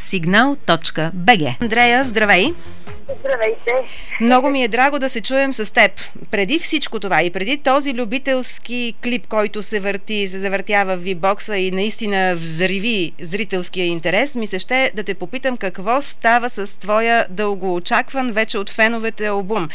signal.bg. Андрея, здравей! Здравейте! Много ми е драго да се чуем с теб. Преди всичко това и преди този любителски клип, който се завъртява в V-Box и наистина взриви зрителския интерес, ми се ще да те попитам какво става с твоя дългоочакван вече от феновете албум.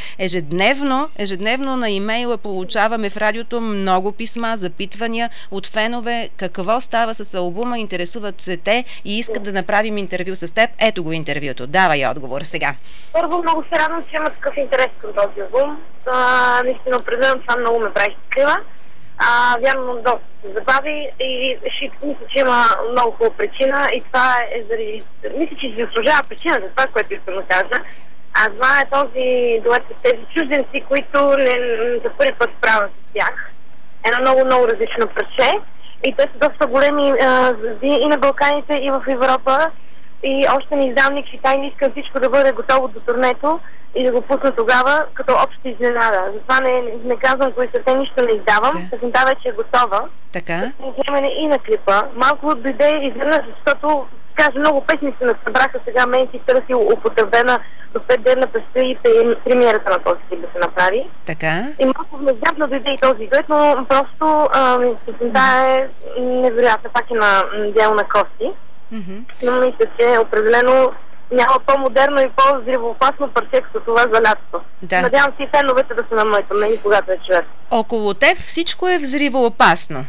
Ежедневно на имейла получаваме в радиото много писма, запитвания от фенове. Какво става с албума? Интересуват се те и искат да направим интервю с теб. Ето го интервюто. Давай отговор сега. Първо, много се радвам, че има такъв интерес към този албум. Наистина, определено това много ме прави щастлива. Вярно, доста се забави и мисля, че има много хубава причина и това е заради... Мисля, че се заслужава причина за това, което искам да кажа. Това е този дует с тези чужденци, които за първи път правят с тях. Едно много различно парче. И те са доста големи звезди и на Балканите, и в Европа. И още не издам никакви тайни, искам всичко да бъде готово до турнето и да го пусна тогава като обща изненада. Затова не казвам кои са те, нищо не издавам. Песента вече е готова. Така. И на клипа. Малко дойде изведнъж, защото много песни се насъбраха сега, мен си търси употребена до 5 дена предстои премиерата на този клип да се направи. Така. И малко внезапно дойде и този дует, но просто песента е невероятна, пак е на дело на кости. Но мисля, че определено няма по-модерно и по-взривоопасно парче като това за лятото. Да. Надявам се и феновете да са на моето мнение, когато я чуят. Около теб всичко е взривоопасно.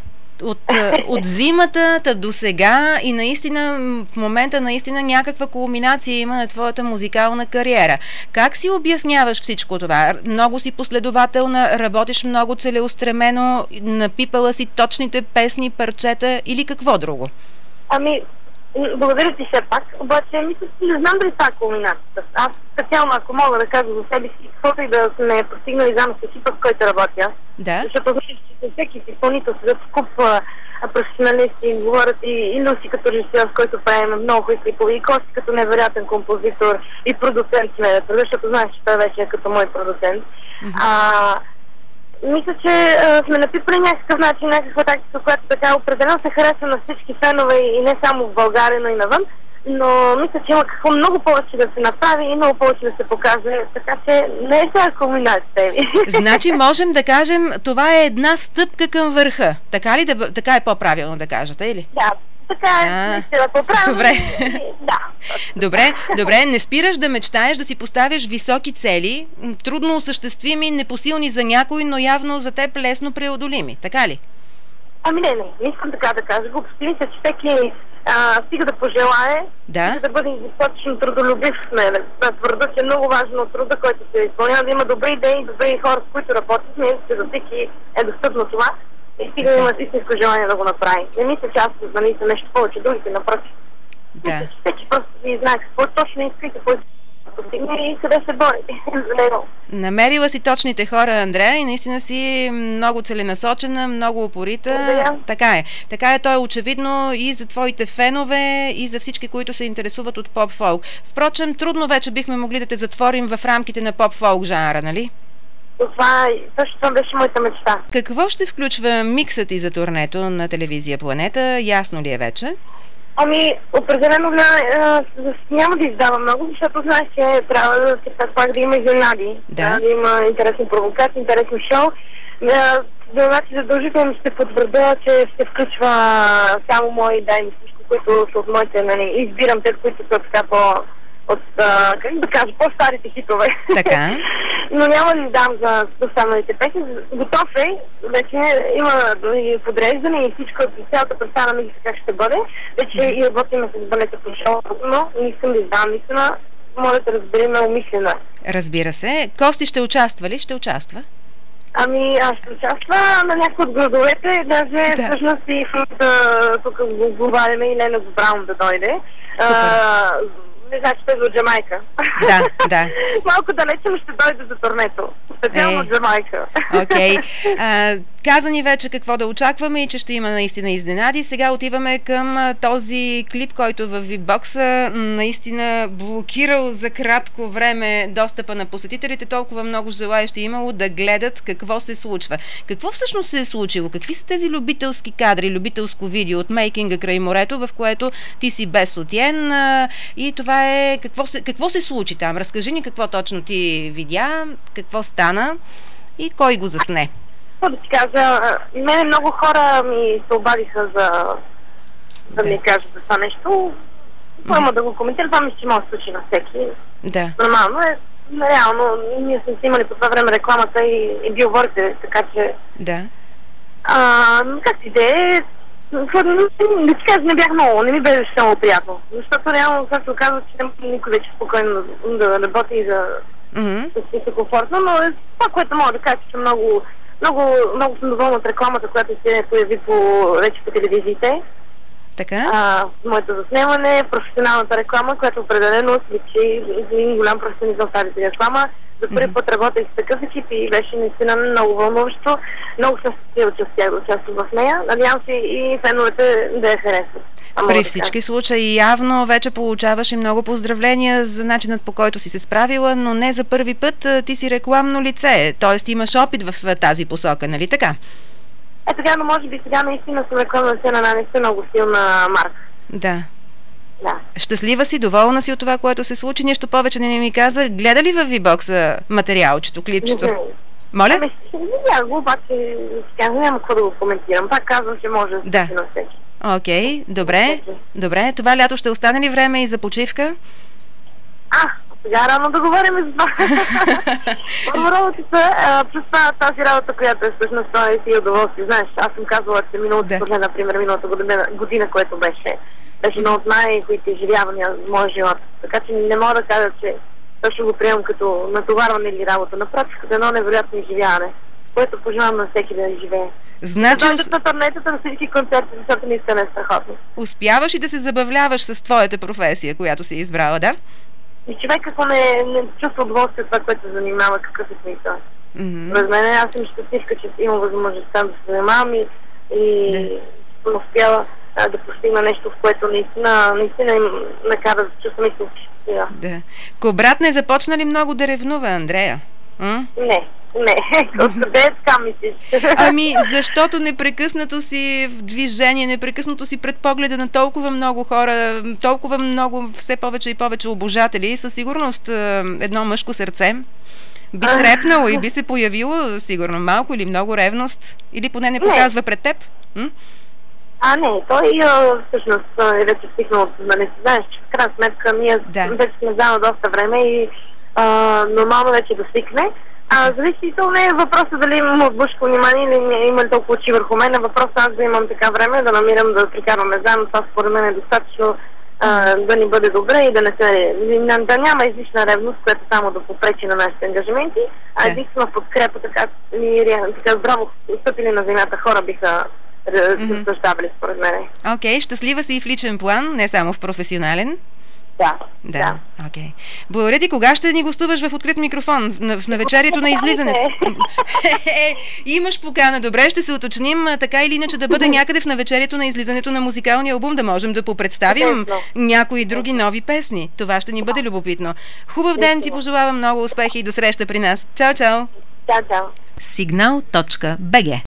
От зимата до сега и наистина в момента наистина някаква кулминация има на твоята музикална кариера. Как си обясняваш всичко това? Много си последователна, работиш много целеустремено, напипала си точните песни, парчета или какво друго? Благодаря ти все пак, обаче мисля, че не знам дали това е кулминацията. Аз специално, ако мога да кажа за себе си, каквото и да сме постигнали заедно с екипа, в който работя. Да. Защото знаеш, че всеки изпълнител се закупва професионалисти, говорят и Люси като режисьор, с който правим много хубави клипове, и Кости като невероятен композитор и продуцент сме, защото знаеш, че той вече е като мой продуцент. Мисля, че сме напипали някакъв начин, някаква тактика, която така определено се харесва на всички фенове и не само в България, но и навън. Но мисля, че има какво много повече да се направи и много повече да се покаже, така че не е сега кулминацията ви. Значи можем да кажем, това е една стъпка към върха. Така ли така е по-правилно да кажете, или? Да. Така е, по-правилно. Добре. Да. Добре, не спираш да мечтаеш, да си поставяш високи цели, трудно осъществими, непосилни за някой, но явно за теб лесно преодолими, така ли? Не искам така да кажа. Глупости, мисля, че всеки стига да пожелае, да бъде достатъчно трудолюбив. Твърда, че е много важно труда, който се изпълнява, да има добри идеи, добри хора, с които работят. Мисля, че за всеки е достъпно това. И стига да има истинско желание да го направи. Не мисля, че аз съм нещо повече, другите напротив. Мисля, че всеки просто си знае какво точно иска и какво постигне и къде се бори за него. Намерила си точните хора, Андрея, и наистина си много целенасочена, много упорита. Така е, то е очевидно и за твоите фенове, и за всички, които се интересуват от поп-фолк. Впрочем, трудно вече бихме могли да те затворим в рамките на поп-фолк жанра, нали? Това беше моята мечта. Какво ще включва миксът и за турнето на телевизия Планета? Ясно ли е вече? Определено няма да издавам много, защото знаеш, че трябва да има изненади. Да има интересни провокации, интересно шоу. Значи задължително ще потвърда, че ще включва само мои идеи, всичко, които са от моите, избирам те, които са така по-старите хитове. Така. Но няма да издам за останалите песни. Готов е, вече има и подреждане и всичко, цялата представа на мисля как ще бъде. Вече и работиме с балета по шоуто, но не искам да издам, наистина, моля да разберем умишлена. Разбира се. Кости ще участва ли? Ще участва? Аз ще участва на някои от градовете, даже всъщност и тук го говориме и Лена Браун да дойде. Не знае, че той е от Джамайка. Да. Малко далече, но ще дойде за турнето. Специално от Джамайка. Каза ни вече какво да очакваме и че ще има наистина изненади. Сега отиваме към този клип, който в VIPBOX наистина блокирал за кратко време достъпа на посетителите. Толкова много желаещи имало да гледат какво се случва. Какво всъщност се е случило? Какви са тези любителски кадри, любителско видео от мейкинга край морето, в което ти си без сутиен и това е... Какво се случи там? Разкажи ни какво точно ти видя, какво стана и кой го засне. Да ти кажа, мене много хора ми се обадиха да ми кажат за това нещо. Първо да го коментира, това мисля, че може да случи на всеки. Да. Нормално е. Реално, ние сме снимали по това време рекламата и билбордите, така че... Да. Как си де, да ти кажа, не бях много, не ми беше много приятно. Защото реално, както казвам, че никой вече спокойно да работи и да се комфортно, но това, което мога да кажа, че много съм доволна от рекламата, която се появи вече по телевизиите. Така? Моето заснемане, професионалната реклама, която определено сличи един голям професионализъм в тази реклама. За първи път работех с такъв екип и беше наистина много вълнуващо. Много съм се да участвам в нея. Надявам се и феновете да я харесват. При всички случаи явно вече получаваш и много поздравления за начинът, по който си се справила, но не за първи път ти си рекламно лице, т.е. имаш опит в тази посока, нали така? Така, но може би сега наистина съм рекламна сцена нанесе много силна марка. Да. Да. Щастлива си, доволна си от това, което се случи, нищо повече не ми каза. Гледа ли във VIPBOX материалчето, клипчето? Моля? Ще видя го, обаче няма какво да го коментирам. Пак казвам, че може да се на всеки. Окей, добре. Това лято ще остане ли време и за почивка? Сега рано да говорим за това. Плюс тази работа, която е всъщност това и си удоволствие. Знаеш, аз съм казвала, че миналата година, което беше едно от най-които изживявания в моя живот. Така че не мога да кажа, че точно го приемам като натоварване или работа. Напротив, като едно невероятно изживяване, което пожелавам на всеки да изживее. Значи... на турнетата на всички концерти, защото наистина е страхотно. Успяваш и да се забавляваш с твоята професия, която си избрала, да? И човек, ако не чувства удоволствие от това, което се занимава, какъв е смисъл. През мен аз съм щастливка, че имам възможността да се занимавам и съм успяла да постигна нещо, в което наистина накара да чувствам истински щастлива. Да. Кобрат не започна ли много да ревнува, Андрея? Не. Откъде е така мислиш? Защото непрекъснато си в движение, непрекъснато си пред погледа на толкова много хора, толкова много, все повече и повече обожатели. Със сигурност едно мъжко сърце би трепнало и би се появило, сигурно, малко или много ревност, или поне не показва пред теб? Не, той всъщност е вече стихнал, нали, знаеш, че в крайна сметка ние вече сме заедно доста време и нормално вече да свикне. Зависи, то не е въпросът дали имам отбушко внимание или има толкова очи върху мен. Въпросът аз да имам така време, да намирам да прикарваме заедно. Това според мен е достатъчно да ни бъде добре и да няма излишна ревност, която само да попречи на нашите ангажименти, а единствено в подкрепа, така здраво стъпили на земята хора биха разсъждавали според мен. Окей, щастлива си и в личен план, не само в професионален. Да. Окей. Благодаря ти. Кога ще ни гостуваш в открит микрофон? В навечерието на излизането? Имаш покана. Добре, ще се уточним така или иначе да бъде някъде в навечерието на излизането на музикалния албум, да можем да попредставим някои други нови песни. Това ще ни бъде любопитно. Хубав ден ти пожелавам, много успехи и до среща при нас. Чао! Чао! Signal.bg